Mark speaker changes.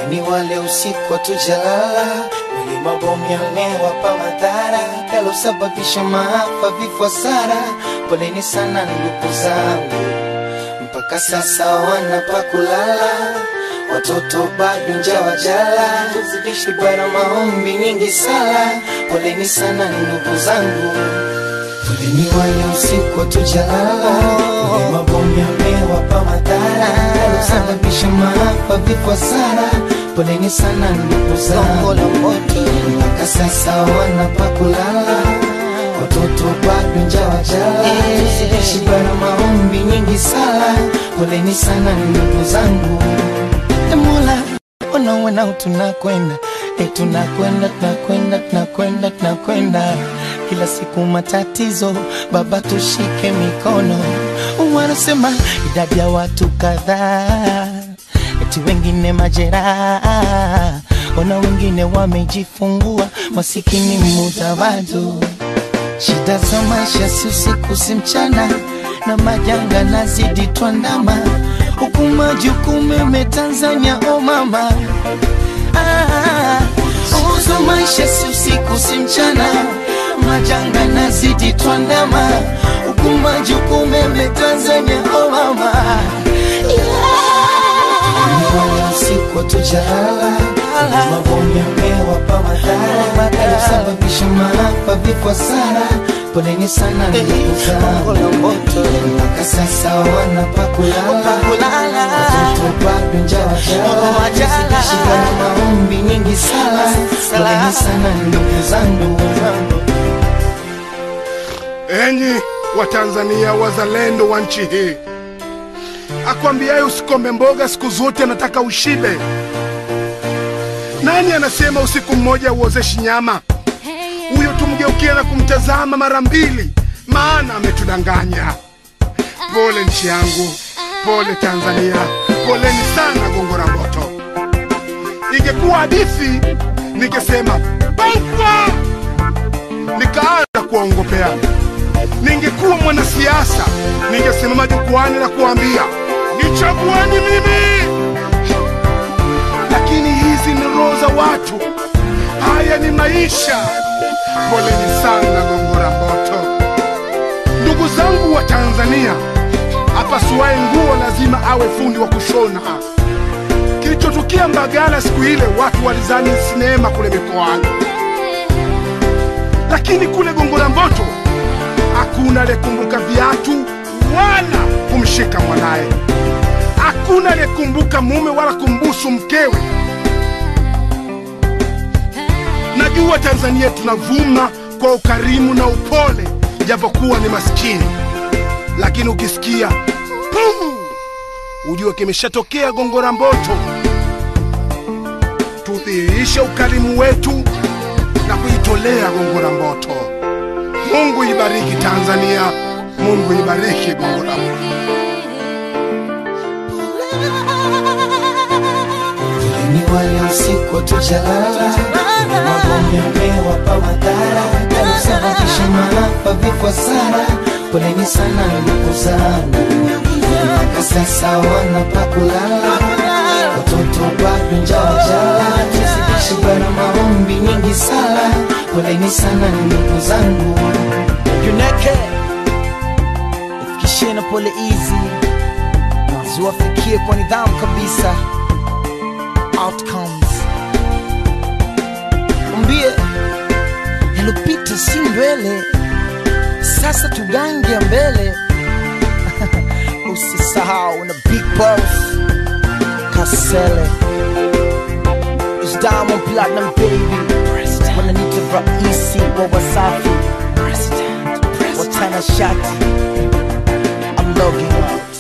Speaker 1: Ni wale usiku tujalala, wale mabomu yamewapa madhara, yalosababisha maafa, vifo, hasara. Poleni sana ndugu zangu, mpaka sasa wana pa kulala, watoto bado njaa wajala, tuzidishi bara maombi nyingi sala. Poleni sana ndugu zangu. Poleni wale usiku tujalala, wale mabomu yamewapa madhara, yalosababisha maafa, vifo, hasara. Poleni sana ndugu zangu, mpaka sasa wana pa kulala, watoto bado njaa wajala, tuzidishi bara maombi nyingi sala. Poleni sana ndugu zangu. Mola, ona tunakwenda, tunakwenda kila siku matatizo, Baba tushike mikono. Wanasema idadi ya watu kadhaa, eti wengine majeraha, ona wengine wamejifungua, masikini mudawadu. Shida za maisha si usiku si mchana, na majanga nazidi tuandama, huku majukumu Tanzania oh mama. Uzo maisha si usiku si mchana, majanga nazidi tuandama, huku majukumu Tanzania oh mama. Wale usiku tujalala, mabomu yamewapa madhara, yalosababisha maafa, vifo, hasara. Poleni sana ndugu zangu, mpaka sasa wana pa kulala, watoto bado njaa wajala, tuzidishi bara maombi nyingi sala. Poleni sana ndugu zangu.
Speaker 2: Enyi wa Tanzania, wazalendo wa nchi hii, akwambiaye usikombe mboga siku zote anataka ushibe. Nani anasema usiku mmoja uozeshi nyama? Huyo tumgeukie na kumtazama mara mbili, maana ametudanganya. Pole nchi yangu, pole Tanzania, poleni sana Gongo la Mboto. Ingekuwa hadithi ningesema baifa, nikaanza kuongopea. Ningekuwa mwanasiasa ningesimama jukwani na kuambia nichagueni mimi. Lakini hizi ni roho za watu, haya ni maisha. Poleni sana Gongo la Mboto. Ndugu zangu wa Tanzania, apasuaye nguo lazima awe fundi wa kushona. Kilichotukia Mbagala siku ile, watu walizani sinema kule mikoani, lakini kule Gongo la Mboto hakuna aliyekumbuka viatu wala kumshika mwanae. Hakuna aliyekumbuka mume wala kumbusu mkewe. Najua Tanzania tunavuma kwa ukarimu na upole, japokuwa ni maskini. Lakini ukisikia pum, ujue kimeshatokea Gongo la Mboto. Tudhihirishe ukarimu wetu na kuitolea Gongo la Mboto. Mungu ibariki Tanzania, Mungu ibariki Gongo la Mboto.
Speaker 1: Ni wale usiku tujalala, mabomu yamewapa madhara, yalosababisha maafa, vifo, hasara. Poleni sana ndugu zangu, mpaka sasa wana pa kulala, watoto bado njaa wajala, tuzidishi bara maombi nyingi sala. Poleni sana ndugu zangu.
Speaker 3: Juneke ifikishie na pole easy, ziwafikie kwa nidhamu kabisa. Outcomes umbie yalopita si ndwele, sasa tugange mbele. Usisahau na Big Boss Kasele, it's Diamond Platinum baby, wananiita Raisi wa Wasafi, Watana Shati. I'm logging out.